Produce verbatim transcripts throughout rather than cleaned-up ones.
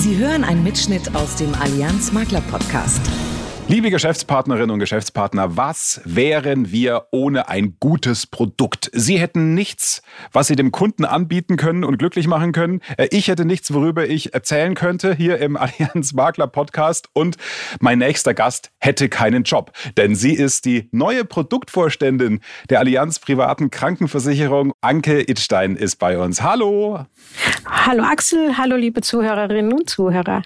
Sie hören einen Mitschnitt aus dem Allianz Makler Podcast. Liebe Geschäftspartnerinnen und Geschäftspartner, was wären wir ohne ein gutes Produkt? Sie hätten nichts, was Sie dem Kunden anbieten können und glücklich machen können. Ich hätte nichts, worüber ich erzählen könnte hier im Allianz Makler Podcast. Und mein nächster Gast hätte keinen Job, denn sie ist die neue Produktvorständin der Allianz Privaten Krankenversicherung. Anke Idstein ist bei uns. Hallo. Hallo Axel, hallo liebe Zuhörerinnen und Zuhörer.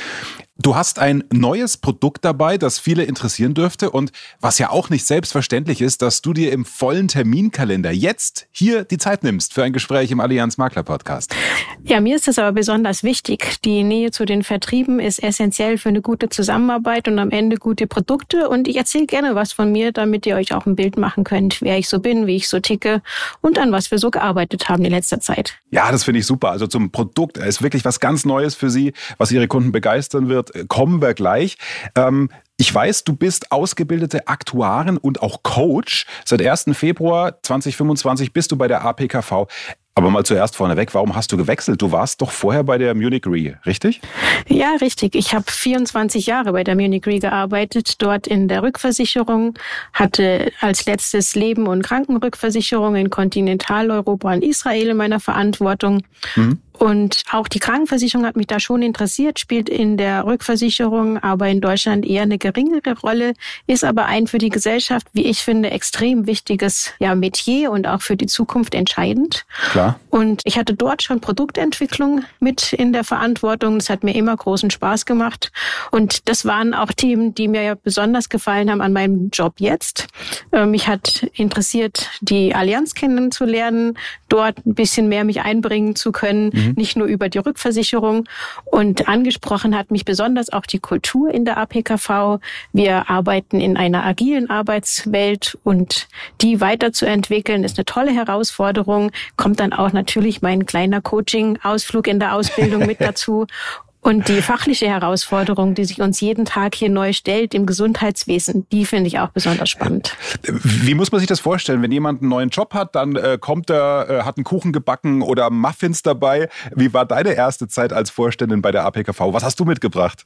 Du hast ein neues Produkt dabei, das viele interessieren dürfte und was ja auch nicht selbstverständlich ist, dass du dir im vollen Terminkalender jetzt hier die Zeit nimmst für ein Gespräch im Allianz Makler Podcast. Ja, mir ist das aber besonders wichtig. Die Nähe zu den Vertrieben ist essentiell für eine gute Zusammenarbeit und am Ende gute Produkte. Und ich erzähle gerne was von mir, damit ihr euch auch ein Bild machen könnt, wer ich so bin, wie ich so ticke und an was wir so gearbeitet haben in letzter Zeit. Ja, das finde ich super. Also zum Produkt ist wirklich was ganz Neues für Sie, was Ihre Kunden begeistern wird. Kommen wir gleich. Ähm, ich weiß, du bist ausgebildete Aktuarin und auch Coach. Seit ersten Februar zweitausendfünfundzwanzig bist du bei der A P K V. Aber mal zuerst vorneweg, warum hast du gewechselt? Du warst doch vorher bei der Munich Re, richtig? Ja, richtig. Ich habe vierundzwanzig Jahre bei der Munich Re gearbeitet, dort in der Rückversicherung, hatte als letztes Leben- und Krankenrückversicherung in Kontinentaleuropa und Israel in meiner Verantwortung. Mhm. Und auch die Krankenversicherung hat mich da schon interessiert, spielt in der Rückversicherung aber in Deutschland eher eine geringere Rolle, ist aber ein für die Gesellschaft, wie ich finde, extrem wichtiges ja, Metier und auch für die Zukunft entscheidend. Klar. Und ich hatte dort schon Produktentwicklung mit in der Verantwortung. Das hat mir immer großen Spaß gemacht. Und das waren auch Themen, die mir ja besonders gefallen haben an meinem Job jetzt. Mich hat interessiert, die Allianz kennenzulernen, dort ein bisschen mehr mich einbringen zu können, mhm. nicht nur über die Rückversicherung. Und angesprochen hat mich besonders auch die Kultur in der A P K V. Wir arbeiten in einer agilen Arbeitswelt und die weiterzuentwickeln ist eine tolle Herausforderung. Kommt dann auch natürlich mein kleiner Coaching-Ausflug in der Ausbildung mit dazu. Und die fachliche Herausforderung, die sich uns jeden Tag hier neu stellt im Gesundheitswesen, die finde ich auch besonders spannend. Wie muss man sich das vorstellen? Wenn jemand einen neuen Job hat, dann äh, kommt er, äh, hat einen Kuchen gebacken oder Muffins dabei. Wie war deine erste Zeit als Vorständin bei der A P K V? Was hast du mitgebracht?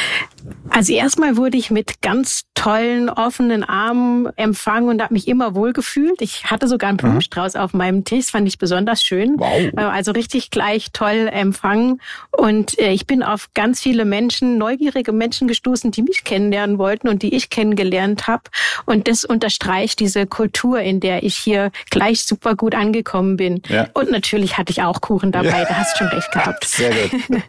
Also erstmal wurde ich mit ganz tollen, offenen Armen empfangen und habe mich immer wohl gefühlt. Ich hatte sogar einen Blumenstrauß mhm. auf meinem Tisch, das fand ich besonders schön. Wow. Also richtig gleich toll empfangen. Und äh, ich bin auf ganz viele Menschen, neugierige Menschen gestoßen, die mich kennenlernen wollten und die ich kennengelernt habe. Und das unterstreicht diese Kultur, in der ich hier gleich super gut angekommen bin. Ja. Und natürlich hatte ich auch Kuchen dabei, ja. Da hast du schon recht gehabt. Sehr gut.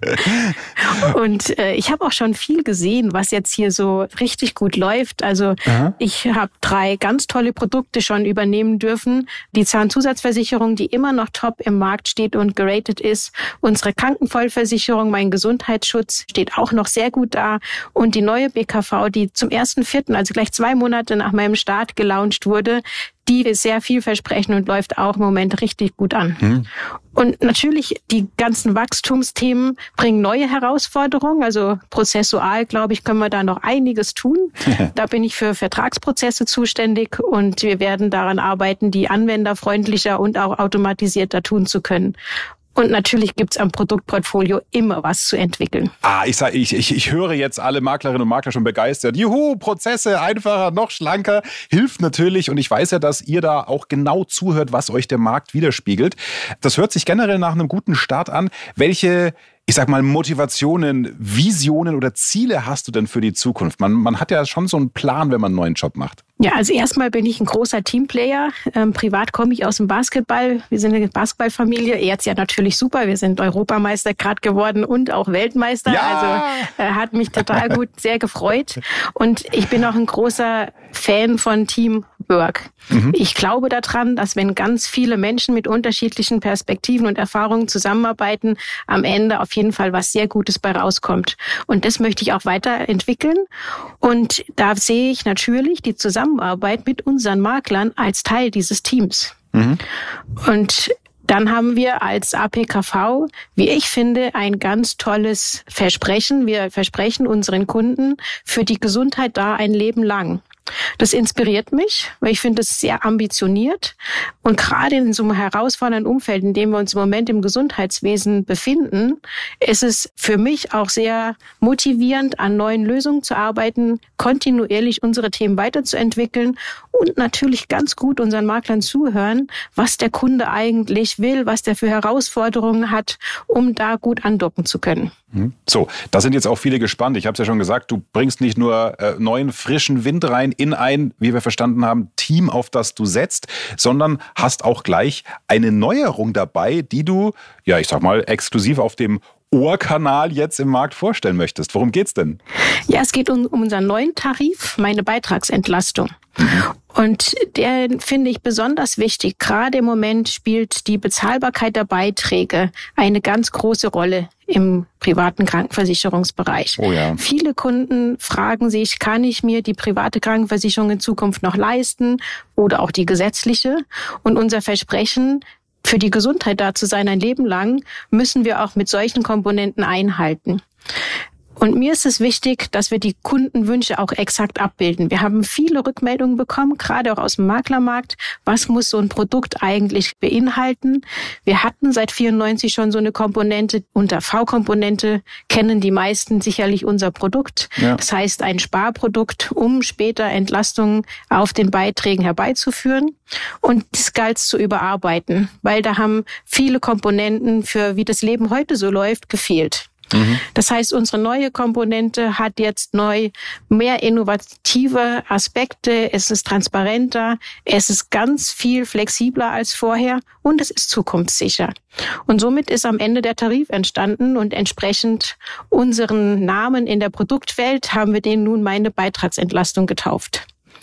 Und äh, ich habe auch schon viel gesehen, was jetzt hier so richtig gut läuft. Also Aha. ich habe drei ganz tolle Produkte schon übernehmen dürfen. Die Zahnzusatzversicherung, die immer noch top im Markt steht und geratet ist. Unsere Krankenvollversicherung, mein Gesundheitsschutz, steht auch noch sehr gut da. Und die neue B K V, die zum ersten Vierten, also gleich zwei Monate nach meinem Start gelauncht wurde, die ist sehr vielversprechend und läuft auch im Moment richtig gut an. Hm. Und natürlich, die ganzen Wachstumsthemen bringen neue Herausforderungen. Also prozessual, glaube ich, können wir da noch einiges tun. Da bin ich für Vertragsprozesse zuständig und wir werden daran arbeiten, die anwenderfreundlicher und auch automatisierter tun zu können. Und natürlich gibt's am Produktportfolio immer was zu entwickeln. Ah, ich sag, ich, ich, ich höre jetzt alle Maklerinnen und Makler schon begeistert. Juhu, Prozesse einfacher, noch schlanker, hilft natürlich. Und ich weiß ja, dass ihr da auch genau zuhört, was euch der Markt widerspiegelt. Das hört sich generell nach einem guten Start an. Welche, ich sag mal, Motivationen, Visionen oder Ziele hast du denn für die Zukunft? Man, man hat ja schon so einen Plan, wenn man einen neuen Job macht. Ja, also erstmal bin ich ein großer Teamplayer. Ähm, privat komme ich aus dem Basketball. Wir sind eine Basketballfamilie. Jetzt ja natürlich super. Wir sind Europameister gerade geworden und auch Weltmeister. Ja! Also äh, hat mich total gut, sehr gefreut. Und ich bin auch ein großer Fan von Teamwork. Mhm. Ich glaube daran, dass wenn ganz viele Menschen mit unterschiedlichen Perspektiven und Erfahrungen zusammenarbeiten, am Ende auf jeden Fall was sehr Gutes bei rauskommt. Und das möchte ich auch weiterentwickeln. Und da sehe ich natürlich die Zusammenarbeit mit unseren Maklern als Teil dieses Teams. Mhm. Und dann haben wir als A P K V, wie ich finde, ein ganz tolles Versprechen. Wir versprechen unseren Kunden für die Gesundheit da ein Leben lang. Das inspiriert mich, weil ich finde es sehr ambitioniert. Und gerade in so einem herausfordernden Umfeld, in dem wir uns im Moment im Gesundheitswesen befinden, ist es für mich auch sehr motivierend, an neuen Lösungen zu arbeiten, kontinuierlich unsere Themen weiterzuentwickeln und natürlich ganz gut unseren Maklern zuhören, was der Kunde eigentlich will, was der für Herausforderungen hat, um da gut andocken zu können. So, da sind jetzt auch viele gespannt. Ich habe es ja schon gesagt, du bringst nicht nur äh, neuen, frischen Wind rein in ein, wie wir verstanden haben, Team, auf das du setzt, sondern hast auch gleich eine Neuerung dabei, die du, ja, ich sag mal, exklusiv auf dem Ohrkanal jetzt im Markt vorstellen möchtest. Worum geht's denn? Ja, es geht um, um unseren neuen Tarif, meine Beitragsentlastung. Mhm. Und der finde ich besonders wichtig. Gerade im Moment spielt die Bezahlbarkeit der Beiträge eine ganz große Rolle im privaten Krankenversicherungsbereich. Oh ja. Viele Kunden fragen sich, kann ich mir die private Krankenversicherung in Zukunft noch leisten oder auch die gesetzliche? Und unser Versprechen, für die Gesundheit da zu sein ein Leben lang, müssen wir auch mit solchen Komponenten einhalten. Und mir ist es wichtig, dass wir die Kundenwünsche auch exakt abbilden. Wir haben viele Rückmeldungen bekommen, gerade auch aus dem Maklermarkt. Was muss so ein Produkt eigentlich beinhalten? Wir hatten seit vierundneunzig schon so eine Komponente. Unter V-Komponente kennen die meisten sicherlich unser Produkt. Ja. Das heißt, ein Sparprodukt, um später Entlastungen auf den Beiträgen herbeizuführen. Und das galt es zu überarbeiten, weil da haben viele Komponenten für, wie das Leben heute so läuft, gefehlt. Mhm. Das heißt, unsere neue Komponente hat jetzt neu mehr innovative Aspekte. Es ist transparenter, es ist ganz viel flexibler als vorher und es ist zukunftssicher. Und somit ist am Ende der Tarif entstanden und entsprechend unseren Namen in der Produktwelt haben wir den nun meine Beitragsentlastung getauft.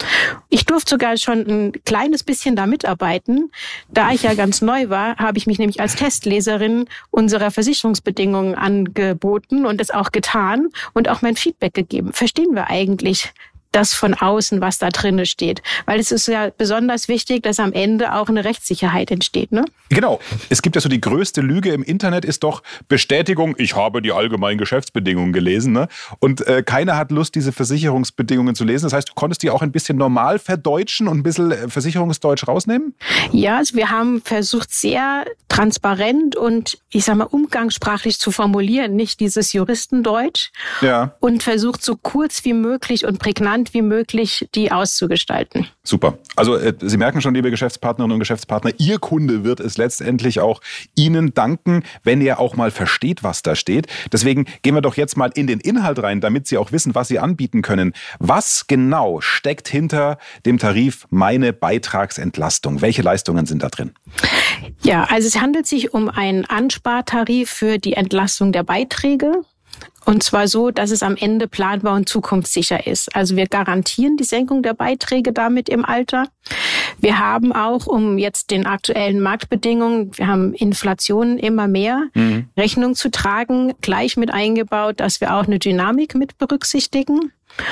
Ich durfte sogar schon ein kleines bisschen da mitarbeiten. Da ich ja ganz neu war, habe ich mich nämlich als Testleserin unserer Versicherungsbedingungen angeboten und es auch getan und auch mein Feedback gegeben. Verstehen wir eigentlich das von außen, was da drin steht? Weil es ist ja besonders wichtig, dass am Ende auch eine Rechtssicherheit entsteht, ne? Genau. Es gibt ja so die größte Lüge im Internet ist doch Bestätigung, ich habe die allgemeinen Geschäftsbedingungen gelesen, ne? Und äh, keiner hat Lust, diese Versicherungsbedingungen zu lesen. Das heißt, du konntest die auch ein bisschen normal verdeutschen und ein bisschen Versicherungsdeutsch rausnehmen? Ja, also wir haben versucht, sehr transparent und, ich sag mal, umgangssprachlich zu formulieren, nicht dieses Juristendeutsch. Ja. Und versucht, so kurz wie möglich und prägnant wie möglich die auszugestalten. Super. Also äh, Sie merken schon, liebe Geschäftspartnerinnen und Geschäftspartner, Ihr Kunde wird es letztendlich auch Ihnen danken, wenn er auch mal versteht, was da steht. Deswegen gehen wir doch jetzt mal in den Inhalt rein, damit Sie auch wissen, was Sie anbieten können. Was genau steckt hinter dem Tarif Meine Beitragsentlastung? Welche Leistungen sind da drin? Ja, also es handelt sich um einen Anspartarif für die Entlastung der Beiträge. Und zwar so, dass es am Ende planbar und zukunftssicher ist. Also wir garantieren die Senkung der Beiträge damit im Alter. Wir haben auch, um jetzt den aktuellen Marktbedingungen, wir haben Inflation immer mehr, mhm. Rechnung zu tragen, gleich mit eingebaut, dass wir auch eine Dynamik mit berücksichtigen.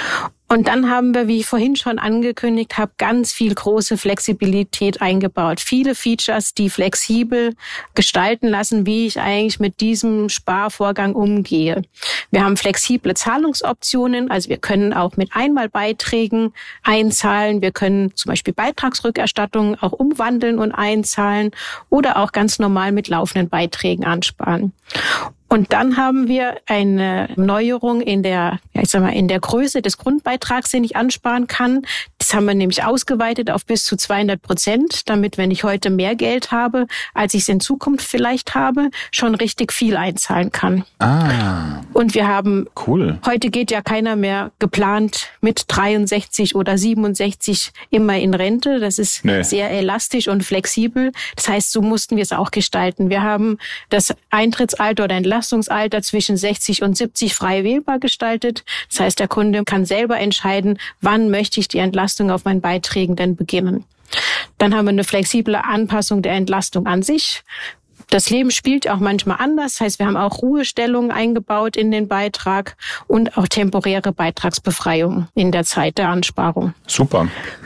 Und dann haben wir, wie ich vorhin schon angekündigt habe, ganz viel große Flexibilität eingebaut. Viele Features, die flexibel gestalten lassen, wie ich eigentlich mit diesem Sparvorgang umgehe. Wir haben flexible Zahlungsoptionen, also wir können auch mit Einmalbeiträgen einzahlen. Wir können zum Beispiel Beitragsrückerstattungen auch umwandeln und einzahlen oder auch ganz normal mit laufenden Beiträgen ansparen. Und dann haben wir eine Neuerung in der, ja, ich sag mal, in der Größe des Grundbeitrags, den ich ansparen kann. Das haben wir nämlich ausgeweitet auf bis zu zweihundert Prozent, damit, wenn ich heute mehr Geld habe, als ich es in Zukunft vielleicht habe, schon richtig viel einzahlen kann. Ah. Und wir haben, cool. Heute geht ja keiner mehr geplant mit dreiundsechzig oder siebenundsechzig immer in Rente. Das ist nee. sehr elastisch und flexibel. Das heißt, so mussten wir es auch gestalten. Wir haben das Eintrittsalter oder Entlastungsalter zwischen sechzig und siebzig frei wählbar gestaltet. Das heißt, der Kunde kann selber entscheiden, wann möchte ich die Entlastung auf meinen Beiträgen denn beginnen. Dann haben wir eine flexible Anpassung der Entlastung an sich. Das Leben spielt auch manchmal anders. Das heißt, wir haben auch Ruhestellungen eingebaut in den Beitrag und auch temporäre Beitragsbefreiung in der Zeit der Ansparung. Super.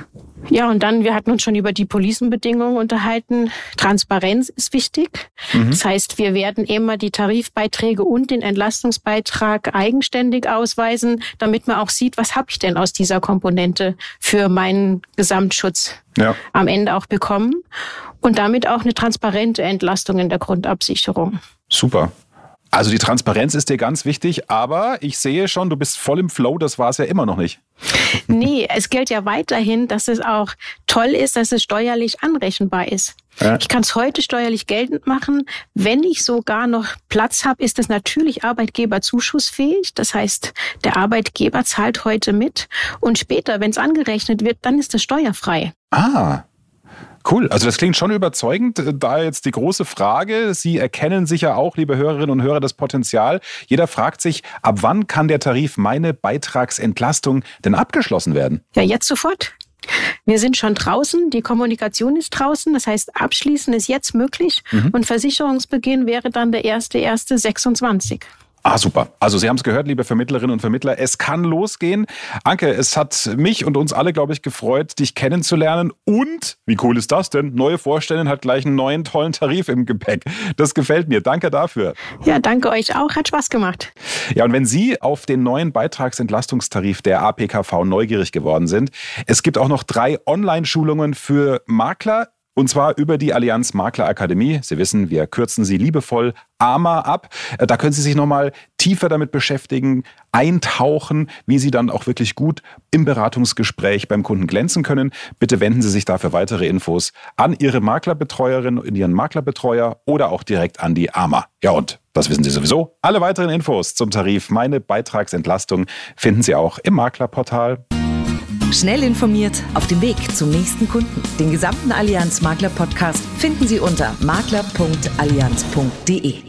Ja, und dann, wir hatten uns schon über die Policenbedingungen unterhalten. Transparenz ist wichtig. Mhm. Das heißt, wir werden immer die Tarifbeiträge und den Entlastungsbeitrag eigenständig ausweisen, damit man auch sieht, was habe ich denn aus dieser Komponente für meinen Gesamtschutz ja. am Ende auch bekommen. Und damit auch eine transparente Entlastung in der Grundabsicherung. Super. Also die Transparenz ist dir ganz wichtig, aber ich sehe schon, du bist voll im Flow, das war es ja immer noch nicht. Nee, es gilt ja weiterhin, dass es auch toll ist, dass es steuerlich anrechenbar ist. Ja. Ich kann es heute steuerlich geltend machen. Wenn ich sogar noch Platz habe, ist es natürlich arbeitgeberzuschussfähig. Das heißt, der Arbeitgeber zahlt heute mit und später, wenn es angerechnet wird, dann ist es steuerfrei. Ah, cool. Also das klingt schon überzeugend. Da jetzt die große Frage, Sie erkennen sicher auch, liebe Hörerinnen und Hörer, das Potenzial. Jeder fragt sich, ab wann kann der Tarif Meine Beitragsentlastung denn abgeschlossen werden? Ja, jetzt sofort. Wir sind schon draußen, die Kommunikation ist draußen, das heißt, abschließen ist jetzt möglich mhm. und Versicherungsbeginn wäre dann der erste erste sechsundzwanzig. Ah, super. Also Sie haben es gehört, liebe Vermittlerinnen und Vermittler, es kann losgehen. Anke, es hat mich und uns alle, glaube ich, gefreut, dich kennenzulernen. Und, wie cool ist das denn? Neue Vorständin hat gleich einen neuen, tollen Tarif im Gepäck. Das gefällt mir. Danke dafür. Ja, danke euch auch. Hat Spaß gemacht. Ja, und wenn Sie auf den neuen Beitragsentlastungstarif der A P K V neugierig geworden sind, es gibt auch noch drei Online-Schulungen für Makler. Und zwar über die Allianz Makler Akademie. Sie wissen, wir kürzen sie liebevoll A M A ab. Da können Sie sich nochmal tiefer damit beschäftigen, eintauchen, wie Sie dann auch wirklich gut im Beratungsgespräch beim Kunden glänzen können. Bitte wenden Sie sich dafür weitere Infos an Ihre Maklerbetreuerin, in Ihren Maklerbetreuer oder auch direkt an die A M A. Ja, und das wissen Sie sowieso. Alle weiteren Infos zum Tarif Meine Beitragsentlastung finden Sie auch im Maklerportal. Schnell informiert auf dem Weg zum nächsten Kunden. Den gesamten Allianz Makler Podcast finden Sie unter makler punkt allianz punkt de.